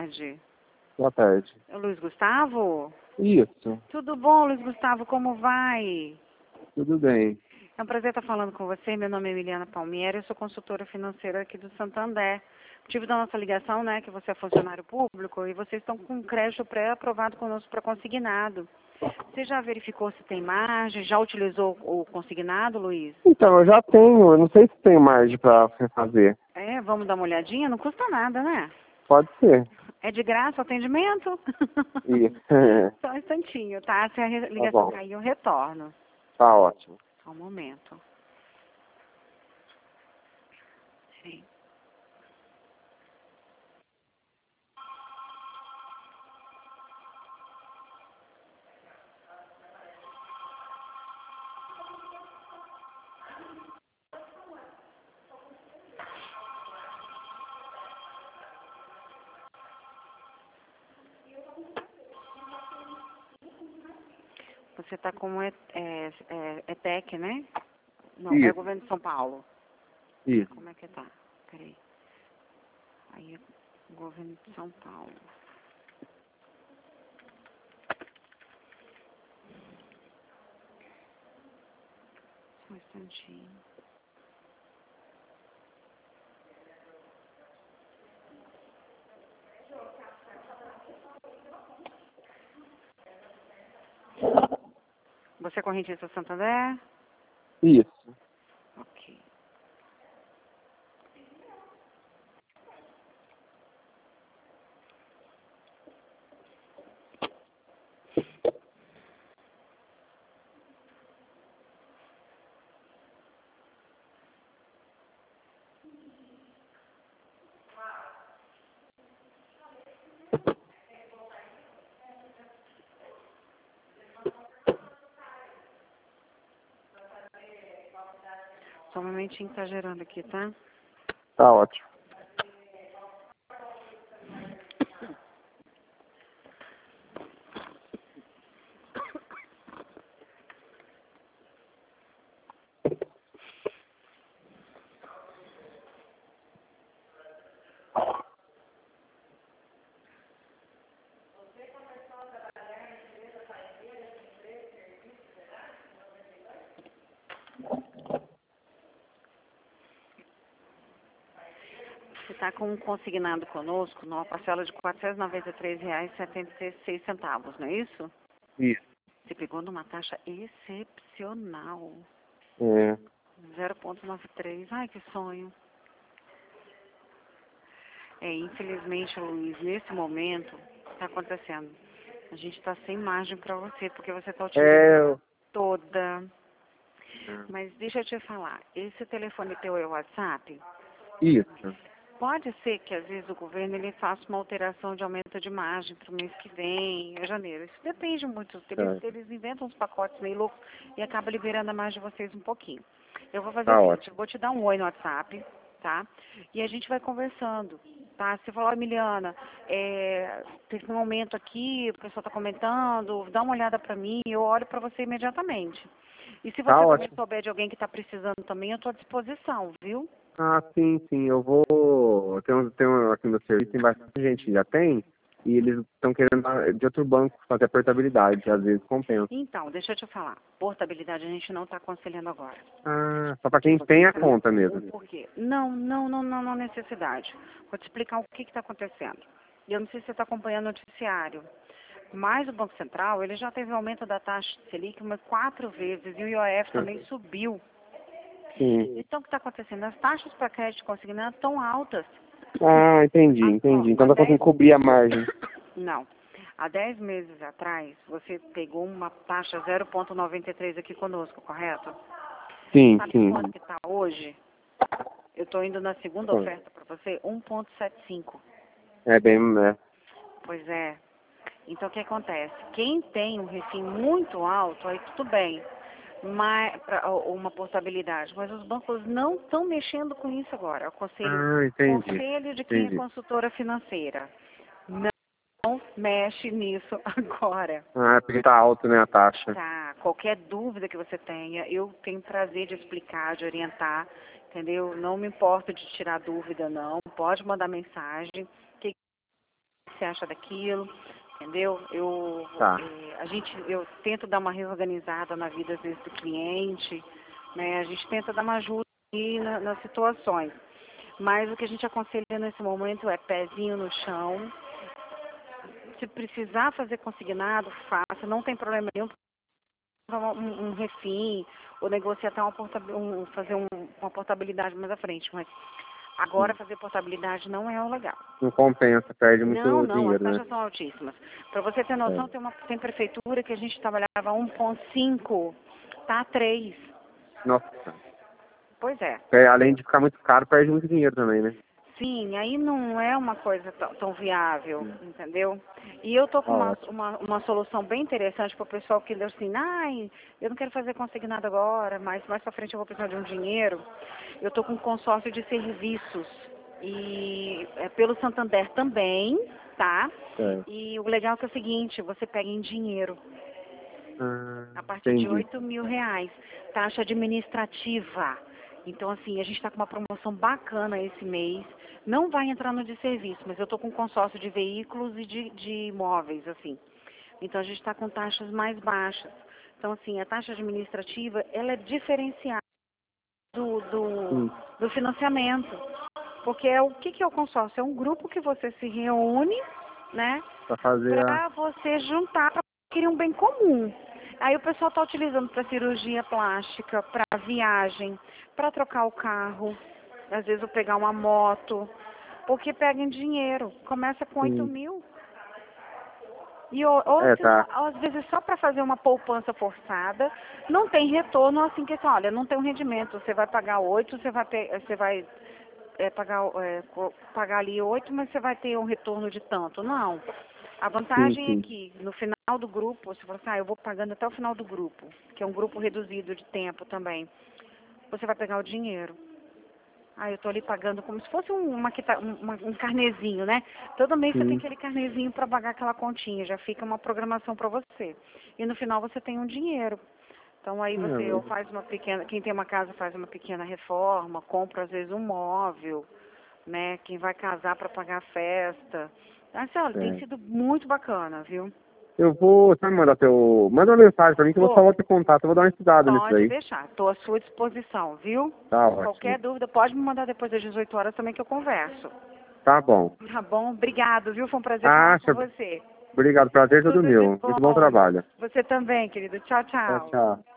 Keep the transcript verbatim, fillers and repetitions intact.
tarde. Boa tarde. É o Luiz Gustavo? Isso. Tudo bom, Luiz Gustavo? Como vai? Tudo bem. É um prazer estar falando com você. Meu nome é Emiliana Palmieri, eu sou consultora financeira aqui do Santander. O motivo da nossa ligação, né, que você é funcionário público e vocês estão com crédito pré-aprovado conosco para consignado. Você já verificou se tem margem? Já utilizou o consignado, Luiz? Então, eu já tenho, eu não sei se tem margem para fazer. É, vamos dar uma olhadinha? Não custa nada, né? Pode ser. É de graça o atendimento? Isso. Só um instantinho, tá? Se a re- Tá ligação bom. cair, eu retorno. Tá ótimo. Só um momento. Sim. Você está com é, é, é, ETEC, né? Não, é o Isso. governo de São Paulo. Isso. Como é que tá? Peraí. Aí é o governo de São Paulo. Só um instantinho. Você é correntista Santander? Isso. Ok. Só um momentinho que tá gerando aqui, tá? Tá ótimo. Você está com um consignado conosco numa parcela de quatrocentos e noventa e três reais e setenta e seis centavos, não é isso? Isso. Você pegou numa taxa excepcional. É. zero vírgula noventa e três. Ai, que sonho. É, infelizmente, Luiz, nesse momento, está acontecendo. A gente está sem margem para você, porque você está utilizando É. eu- toda. Mas deixa eu te falar, esse telefone teu é o WhatsApp? Isso. Pode ser que às vezes o governo ele faça uma alteração de aumento de margem para o mês que vem, em janeiro. Isso depende muito. Eles, Certo. eles inventam uns pacotes meio loucos e acaba liberando a margem de vocês um pouquinho. Eu vou fazer Tá o seguinte, ótimo. eu vou te dar um oi no WhatsApp, tá? E a gente vai conversando, tá? Você falou, Emiliana, é, teve um aumento aqui, o pessoal está comentando, dá uma olhada para mim, eu olho para você imediatamente. E se Tá você também ótimo. souber de alguém que está precisando também, eu estou à disposição, viu? Ah, sim, sim. Eu vou. Tem, um, tem um, aqui no serviço, tem bastante gente que já tem. E eles estão querendo dar de outro banco fazer a portabilidade. Às vezes compensa. Então, deixa eu te falar. Portabilidade a gente não está aconselhando agora. Ah, só para Que quem você tem a tá- conta mesmo. Por quê? Não, não, não, não, não necessidade. Vou te explicar o que está acontecendo. E eu não sei se você está acompanhando o noticiário. Mas o Banco Central, ele já teve aumento da taxa Selic umas quatro vezes e o I O F também subiu. Sim. Então, o que está acontecendo? As taxas para crédito consignado estão altas. Ah, entendi, Há- ó, entendi. Então há dá pra dez cobrir a margem. Não. Há dez meses atrás, você pegou uma taxa zero vírgula noventa e três aqui conosco, correto? Sim, Sabe sim. quanto que está hoje? Eu estou indo na segunda Quanto? oferta para você, um vírgula setenta e cinco. É bem, né? Pois é. Então, o que acontece? Quem tem um refim muito alto, aí tudo bem, mas, pra, ou uma portabilidade, mas os bancos não estão mexendo com isso agora. O conselho, Ah, entendi. conselho de quem é Entendi. consultora financeira. Não mexe nisso agora. Ah, porque tá alto, né, a taxa. Tá, qualquer dúvida que você tenha, eu tenho prazer de explicar, de orientar, entendeu? Não me importo de tirar dúvida, não. Pode mandar mensagem. Que que você acha daquilo, entendeu? Eu, Tá. eh, a gente, eu tento dar uma reorganizada na vida, às vezes, do cliente, né? A gente tenta dar uma ajuda aí na- nas situações. Mas o que a gente aconselha nesse momento é pezinho no chão. Se precisar fazer consignado, faça, não tem problema nenhum. Um, um refim, ou negociar até uma portabi- um, fazer um, uma portabilidade mais à frente, mas agora Sim. fazer portabilidade não é o legal. Não compensa, perde muito Não, não, as dinheiro, né? taxas são altíssimas. Para você ter noção, É. tem uma tem prefeitura que a gente trabalhava um ponto cinco, tá a três. Nossa. Pois é. É, além de ficar muito caro, perde muito dinheiro também, né? Sim, aí não é uma coisa tão, tão viável, entendeu? E eu tô com uma, Ótimo. uma, uma solução bem interessante para o pessoal que deu assim, ai, eu não quero fazer consignado agora, mas mais para frente eu vou precisar de um dinheiro. Eu tô com um consórcio de serviços e é pelo Santander também, tá? É. E o legal é que é o seguinte, você pega em dinheiro, Ah, a partir de entendi. oito mil reais, taxa administrativa. Então, assim, a gente está com uma promoção bacana esse mês. Não vai entrar no de serviço, mas eu estou com consórcio de veículos e de, de imóveis, assim. Então, a gente está com taxas mais baixas. Então, assim, a taxa administrativa, ela é diferenciada do, do, Sim, do financiamento. Porque é o que, que é o consórcio? É um grupo que você se reúne, né, pra fazer a... para você juntar para adquirir um bem comum. Aí o pessoal está utilizando para cirurgia plástica, para viagem, para trocar o carro, às vezes eu pegar uma moto, porque pega em dinheiro. Começa com oito Sim. mil. E ou, ou É, se não, tá. às vezes só para fazer uma poupança forçada, não tem retorno, assim que assim, olha, não tem um rendimento, você vai pagar oito, você vai, pe- você vai é, pagar, é, co- pagar ali oito, mas você vai ter um retorno de tanto. Não. A Sim, vantagem é sim. que no final do grupo, você fala assim, ah, eu vou pagando até o final do grupo, que é um grupo reduzido de tempo também, você vai pegar o dinheiro. Ah, eu tô ali pagando como se fosse um, uma, quita- um, uma- um carnezinho, né? Todo mês você tem Sim. aquele carnezinho para pagar aquela continha, já fica uma programação para você. E no final você tem um dinheiro. Então aí você ou Não, faz uma pequena, quem tem uma casa faz uma pequena reforma, compra às vezes um móvel, né? Quem vai casar para pagar a festa. Assim, olha, tem é. sido muito bacana, viu? Eu vou... Você vai me mandar teu... Manda uma mensagem pra mim que eu vou Vou, salvar teu contato. Eu vou dar uma estudada nisso pode aí. deixar, estou à sua disposição, viu? Tá ótimo. Qualquer dúvida, pode me mandar depois das dezoito horas também que eu converso. Tá bom. Tá bom? Obrigado, viu? Foi um prazer falar com Acha... você. Obrigado, prazer todo Tudo de meu. Muito bom bom. trabalho. Você também, querido. Tchau, Tchau, tchau. tchau.